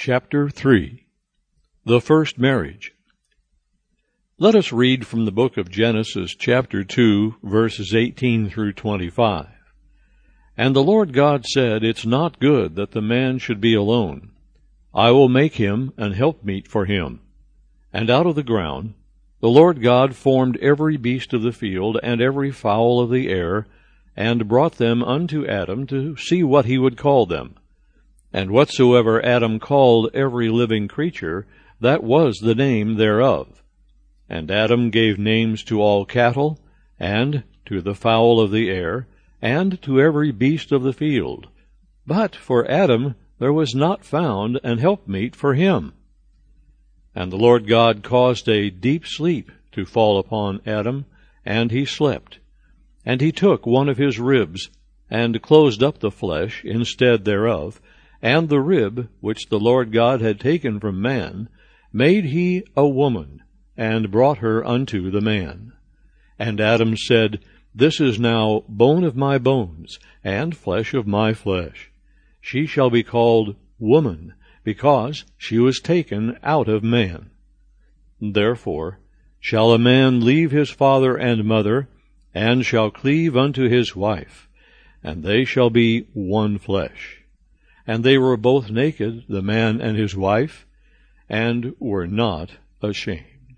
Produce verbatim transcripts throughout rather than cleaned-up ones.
Chapter three. The First Marriage. Let us read from the book of Genesis, chapter two, verses eighteen through twenty-five. And the Lord God said, It's not good that the man should be alone. I will make him an helpmeet for him. And out of the ground the Lord God formed every beast of the field and every fowl of the air, and brought them unto Adam to see what he would call them. And whatsoever Adam called every living creature, that was the name thereof. And Adam gave names to all cattle, and to the fowl of the air, and to every beast of the field. But for Adam there was not found an helpmeet for him. And the Lord God caused a deep sleep to fall upon Adam, and he slept. And he took one of his ribs, and closed up the flesh instead thereof, and the rib which the Lord God had taken from man made he a woman, and brought her unto the man. And Adam said, This is now bone of my bones, and flesh of my flesh. She shall be called woman, because she was taken out of man. Therefore shall a man leave his father and mother, and shall cleave unto his wife, and they shall be one flesh. And they were both naked, the man and his wife, and were not ashamed.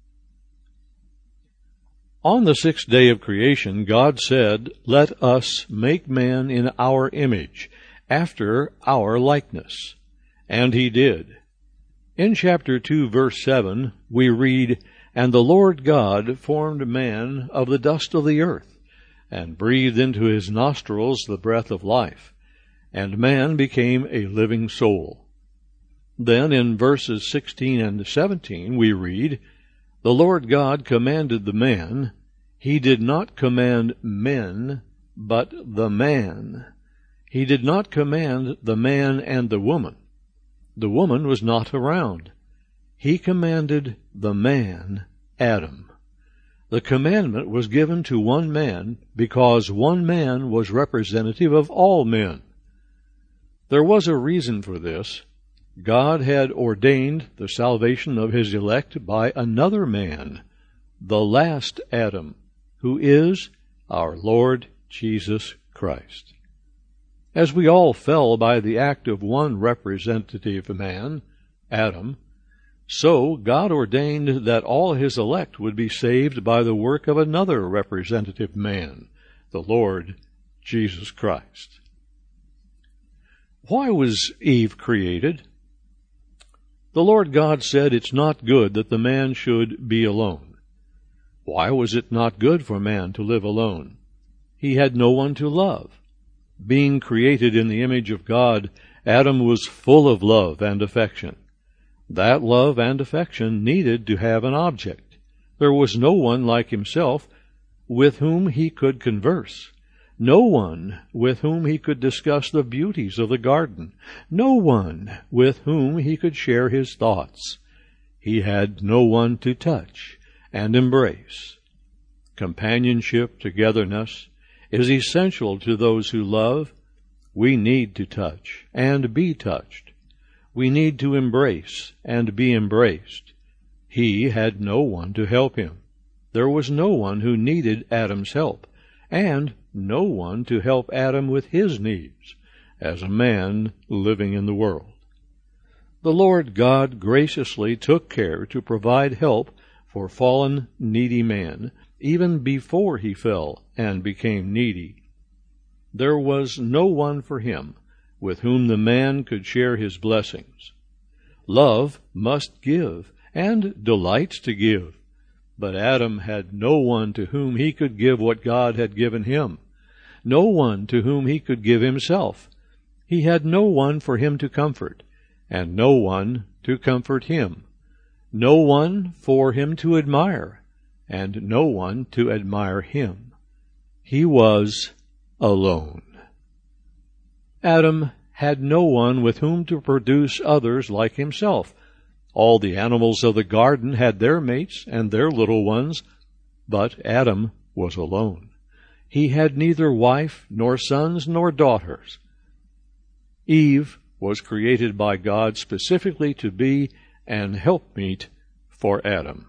On the sixth day of creation, God said, Let us make man in our image, after our likeness. And he did. In chapter two, verse seven, we read, And the Lord God formed man of the dust of the earth, and breathed into his nostrils the breath of life. And man became a living soul. Then in verses sixteen and seventeen we read, The Lord God commanded the man. He did not command men, but the man. He did not command the man and the woman. The woman was not around. He commanded the man, Adam. The commandment was given to one man because one man was representative of all men. There was a reason for this. God had ordained the salvation of his elect by another man, the last Adam, who is our Lord Jesus Christ. As we all fell by the act of one representative man, Adam, so God ordained that all his elect would be saved by the work of another representative man, the Lord Jesus Christ. Why was Eve created? The Lord God said, It's not good that the man should be alone. Why was it not good for man to live alone? He had no one to love. Being created in the image of God, Adam was full of love and affection. That love and affection needed to have an object. There was no one like himself with whom he could converse. No one with whom he could discuss the beauties of the garden. No one with whom he could share his thoughts. He had no one to touch and embrace. Companionship, togetherness, is essential to those who love. We need to touch and be touched. We need to embrace and be embraced. He had no one to help him. There was no one who needed Adam's help, and no one to help Adam with his needs as a man living in the world. The Lord God graciously took care to provide help for fallen, needy man, even before he fell and became needy. There was no one for him with whom the man could share his blessings. Love must give, and delights to give. But Adam had no one to whom he could give what God had given him. No one to whom he could give himself. He had no one for him to comfort, and no one to comfort him. No one for him to admire, and no one to admire him. He was alone. Adam had no one with whom to produce others like himself. All the animals of the garden had their mates and their little ones, but Adam was alone. He had neither wife, nor sons, nor daughters. Eve was created by God specifically to be an helpmeet for Adam.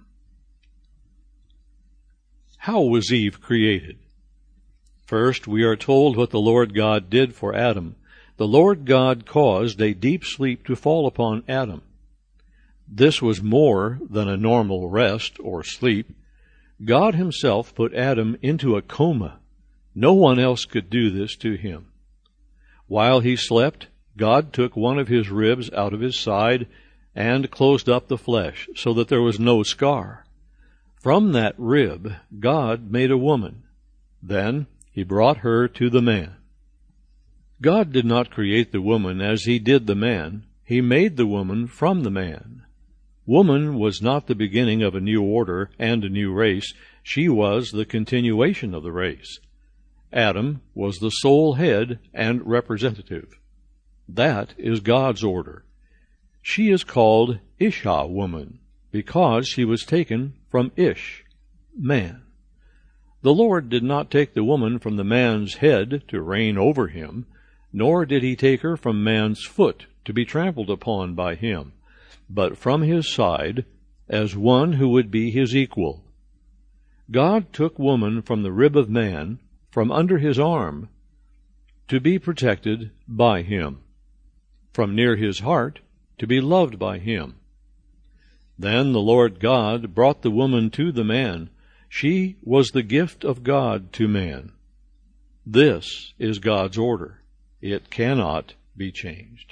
How was Eve created? First, we are told what the Lord God did for Adam. The Lord God caused a deep sleep to fall upon Adam. This was more than a normal rest or sleep. God himself put Adam into a coma. No one else could do this to him. While he slept, God took one of his ribs out of his side and closed up the flesh so that there was no scar. From that rib, God made a woman. Then he brought her to the man. God did not create the woman as he did the man. He made the woman from the man. Woman was not the beginning of a new order and a new race. She was the continuation of the race. Adam was the sole head and representative. That is God's order. She is called Isha woman because she was taken from Ish, man. The Lord did not take the woman from the man's head to reign over him, nor did he take her from man's foot to be trampled upon by him, but from his side as one who would be his equal. God took woman from the rib of man, from under his arm, to be protected by him, from near his heart to be loved by him. Then the Lord God brought the woman to the man. She was the gift of God to man. This is God's order. It cannot be changed.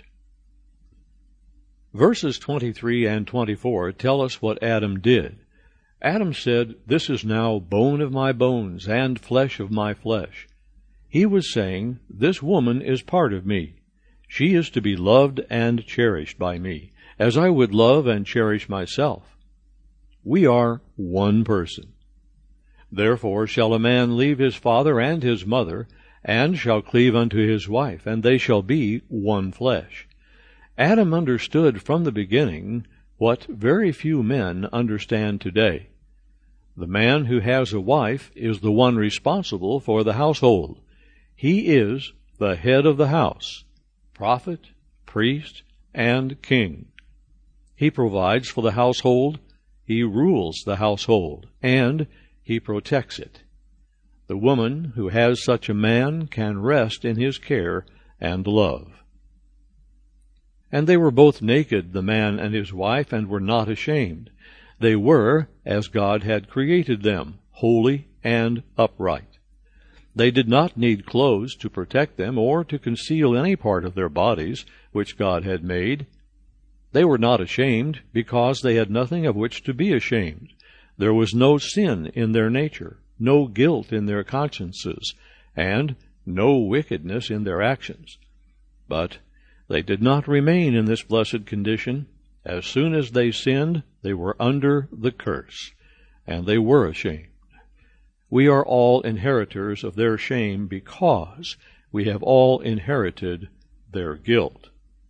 Verses twenty-three and twenty-four tell us what Adam did. Adam said, "This is now bone of my bones and flesh of my flesh." He was saying, "This woman is part of me. She is to be loved and cherished by me, as I would love and cherish myself." We are one person. "Therefore shall a man leave his father and his mother, and shall cleave unto his wife, and they shall be one flesh." Adam understood from the beginning what very few men understand today. The man who has a wife is the one responsible for the household. He is the head of the house, prophet, priest, and king. He provides for the household, he rules the household, and he protects it. The woman who has such a man can rest in his care and love. And they were both naked, the man and his wife, and were not ashamed. They were, as God had created them, holy and upright. They did not need clothes to protect them or to conceal any part of their bodies which God had made. They were not ashamed because they had nothing of which to be ashamed. There was no sin in their nature, no guilt in their consciences, and no wickedness in their actions. But they did not remain in this blessed condition. As soon as they sinned, they were under the curse, and they were ashamed. We are all inheritors of their shame because we have all inherited their guilt.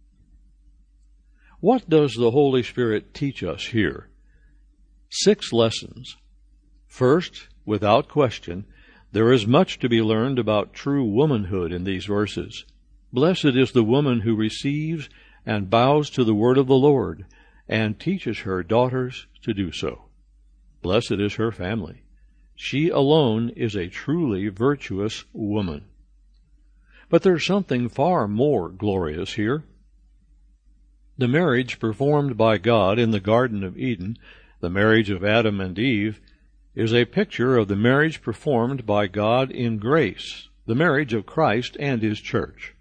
What does the Holy Spirit teach us here? Six lessons. First, without question, there is much to be learned about true womanhood in these verses. Blessed is the woman who receives and bows to the word of the Lord and teaches her daughters to do so. Blessed is her family. She alone is a truly virtuous woman. But there's something far more glorious here. The marriage performed by God in the Garden of Eden, the marriage of Adam and Eve, is a picture of the marriage performed by God in grace, the marriage of Christ and his church.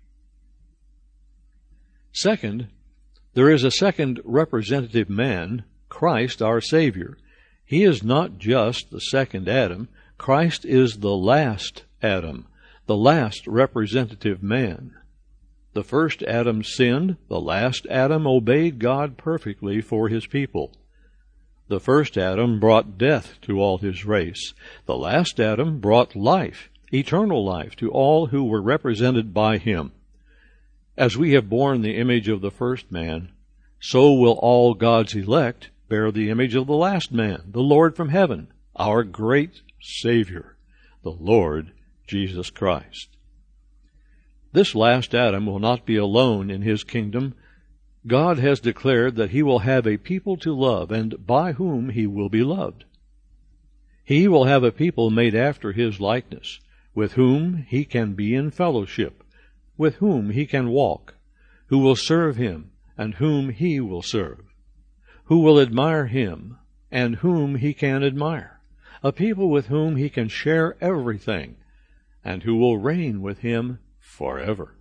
Second, there is a second representative man, Christ our Savior. He is not just the second Adam. Christ is the last Adam, the last representative man. The first Adam sinned. The last Adam obeyed God perfectly for his people. The first Adam brought death to all his race. The last Adam brought life, eternal life, to all who were represented by him. As we have borne the image of the first man, so will all God's elect bear the image of the last man, the Lord from heaven, our great Savior, the Lord Jesus Christ. This last Adam will not be alone in his kingdom. God has declared that he will have a people to love, and by whom he will be loved. He will have a people made after his likeness, with whom he can be in fellowship, with whom he can walk, who will serve him, and whom he will serve, who will admire him, and whom he can admire, a people with whom he can share everything, and who will reign with him forever.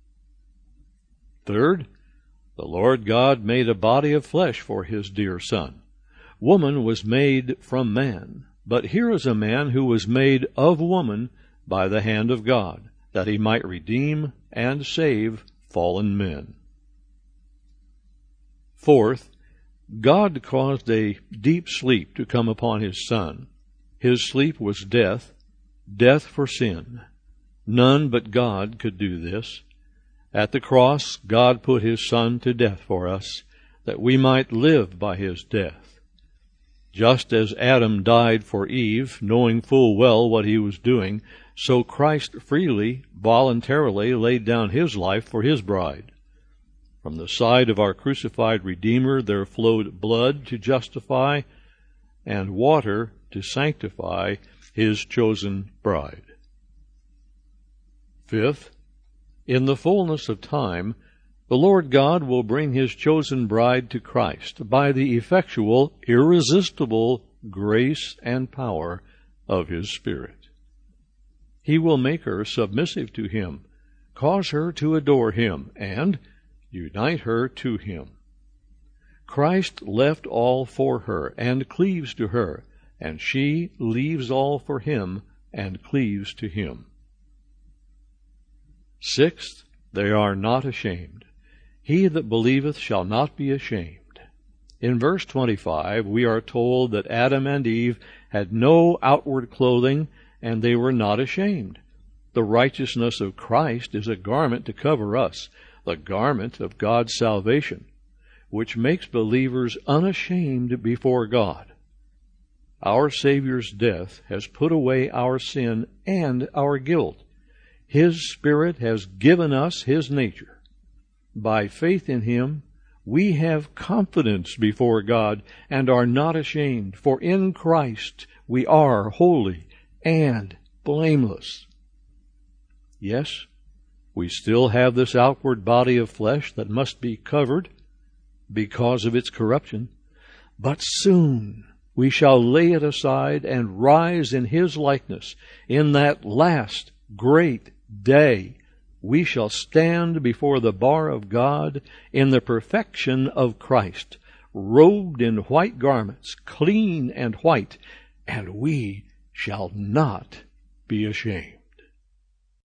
Third, the Lord God made a body of flesh for his dear Son. Woman was made from man, but here is a man who was made of woman by the hand of God, that he might redeem and save fallen men. Fourth, God caused a deep sleep to come upon his Son. His sleep was death, death for sin. None but God could do this. At the cross, God put his Son to death for us, that we might live by his death. Just as Adam died for Eve, knowing full well what he was doing, so Christ freely, voluntarily laid down his life for his bride. From the side of our crucified Redeemer there flowed blood to justify and water to sanctify his chosen bride. Fifth, in the fullness of time, the Lord God will bring his chosen bride to Christ by the effectual, irresistible grace and power of his Spirit. He will make her submissive to him, cause her to adore him, and unite her to him. Christ left all for her and cleaves to her, and she leaves all for him and cleaves to him. Sixth, they are not ashamed. He that believeth shall not be ashamed. In verse twenty-five, we are told that Adam and Eve had no outward clothing, and they were not ashamed. The righteousness of Christ is a garment to cover us, the garment of God's salvation, which makes believers unashamed before God. Our Savior's death has put away our sin and our guilt. His Spirit has given us his nature. By faith in him, we have confidence before God and are not ashamed, for in Christ we are holy and blameless. Yes, we still have this outward body of flesh that must be covered because of its corruption, but soon we shall lay it aside and rise in his likeness. In that last great day, we shall stand before the bar of God in the perfection of Christ, robed in white garments, clean and white, and we shall not be ashamed.